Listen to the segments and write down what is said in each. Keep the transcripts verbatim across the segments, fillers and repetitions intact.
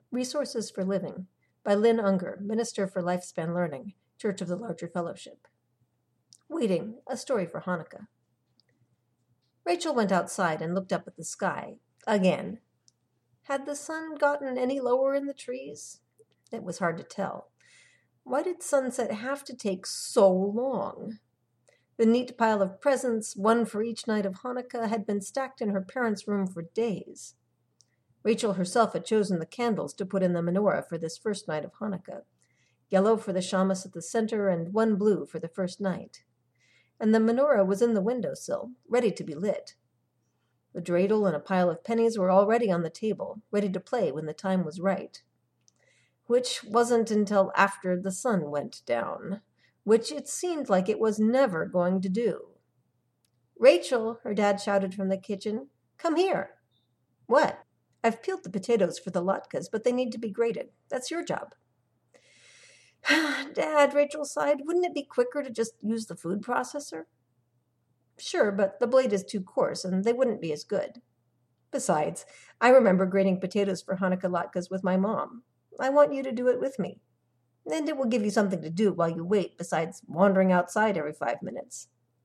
Resources for Living by Lynn Unger, Minister for Lifespan Learning, Church of the Larger Fellowship. Waiting, a story for Hanukkah. Rachel went outside and looked up at the sky, again. Had the sun gotten any lower in the trees? It was hard to tell. Why did sunset have to take so long? The neat pile of presents, one for each night of Hanukkah, had been stacked in her parents' room for days. Rachel herself had chosen the candles to put in the menorah for this first night of Hanukkah, yellow for the shamas at the center and one blue for the first night. And the menorah was in the windowsill, ready to be lit. The dreidel and a pile of pennies were already on the table, ready to play when the time was right. Which wasn't until after the sun went down, which it seemed like it was never going to do. "Rachel," her dad shouted from the kitchen, "come here." "What?" "I've peeled the potatoes for the latkes, but they need to be grated. That's your job." "Dad," Rachel sighed, "wouldn't it be quicker to just use the food processor?" "Sure, but the blade is too coarse, and they wouldn't be as good. Besides, I remember grating potatoes for Hanukkah latkes with my mom. I want you to do it with me. And it will give you something to do while you wait, besides wandering outside every five minutes."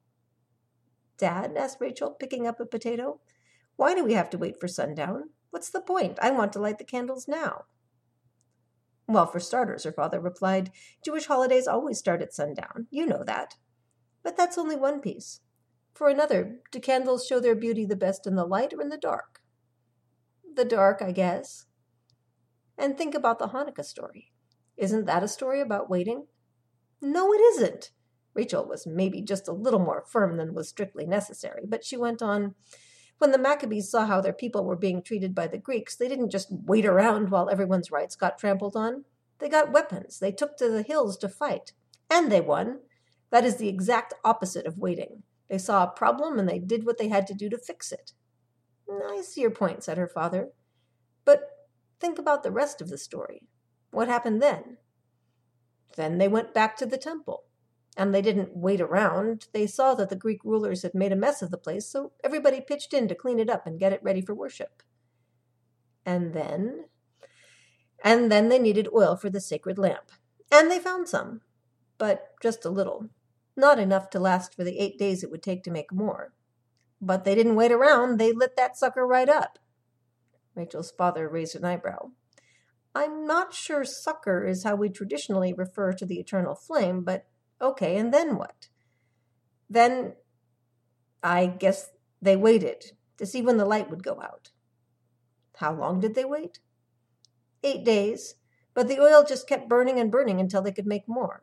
"Dad," asked Rachel, picking up a potato, "why do we have to wait for sundown? What's the point? I want to light the candles now." "Well, for starters," her father replied, "Jewish holidays always start at sundown. You know that. But that's only one piece. For another, do candles show their beauty the best in the light or in the dark?" "The dark, I guess." "And think about the Hanukkah story. Isn't that a story about waiting?" "No, it isn't." Rachel was maybe just a little more firm than was strictly necessary, but she went on, "When the Maccabees saw how their people were being treated by the Greeks, they didn't just wait around while everyone's rights got trampled on. They got weapons. They took to the hills to fight. And they won. That is the exact opposite of waiting. They saw a problem and they did what they had to do to fix it." "I see your point," said her father. "But think about the rest of the story. What happened then?" "Then they went back to the temple. And they didn't wait around. They saw that the Greek rulers had made a mess of the place, so everybody pitched in to clean it up and get it ready for worship." "And then?" "And then they needed oil for the sacred lamp. And they found some. But just a little. Not enough to last for the eight days it would take to make more. But they didn't wait around. They lit that sucker right up." Rachel's father raised an eyebrow. "I'm not sure sucker is how we traditionally refer to the eternal flame, but okay, and then what?" "Then, I guess they waited to see when the light would go out." "How long did they wait?" "Eight days, but the oil just kept burning and burning until they could make more."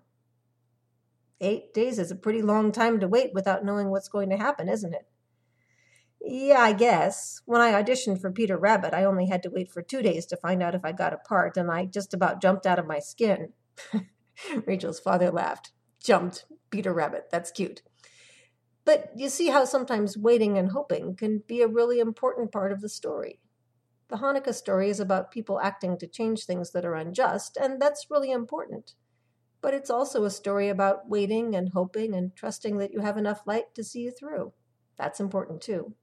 Eight days is a pretty long time to wait without knowing what's going to happen, isn't it?" "Yeah, I guess. When I auditioned for Peter Rabbit, I only had to wait for two days to find out if I got a part, and I just about jumped out of my skin." Rachel's father laughed. "Jumped. Peter Rabbit. That's cute. But you see how sometimes waiting and hoping can be a really important part of the story. The Hanukkah story is about people acting to change things that are unjust, and that's really important. But it's also a story about waiting and hoping and trusting that you have enough light to see you through. That's important too.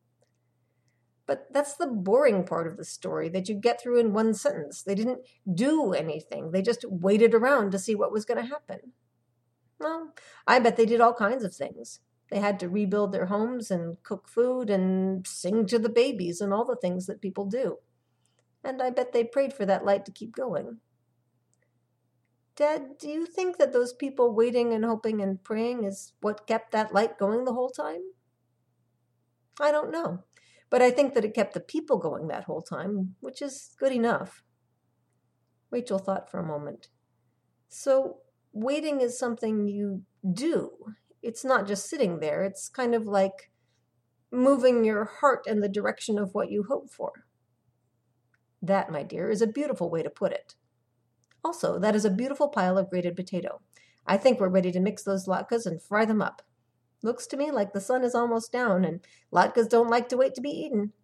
But that's the boring part of the story that you get through in one sentence. They didn't do anything. They just waited around to see what was going to happen. Well, I bet they did all kinds of things. They had to rebuild their homes and cook food and sing to the babies and all the things that people do. And I bet they prayed for that light to keep going." "Dad, do you think that those people waiting and hoping and praying is what kept that light going the whole time?" "I don't know, but I think that it kept the people going that whole time, which is good enough." Rachel thought for a moment. "So waiting is something you do. It's not just sitting there. It's kind of like moving your heart in the direction of what you hope for." "That, my dear, is a beautiful way to put it. Also, that is a beautiful pile of grated potato. I think we're ready to mix those latkes and fry them up. Looks to me like the sun is almost down, and latkes don't like to wait to be eaten."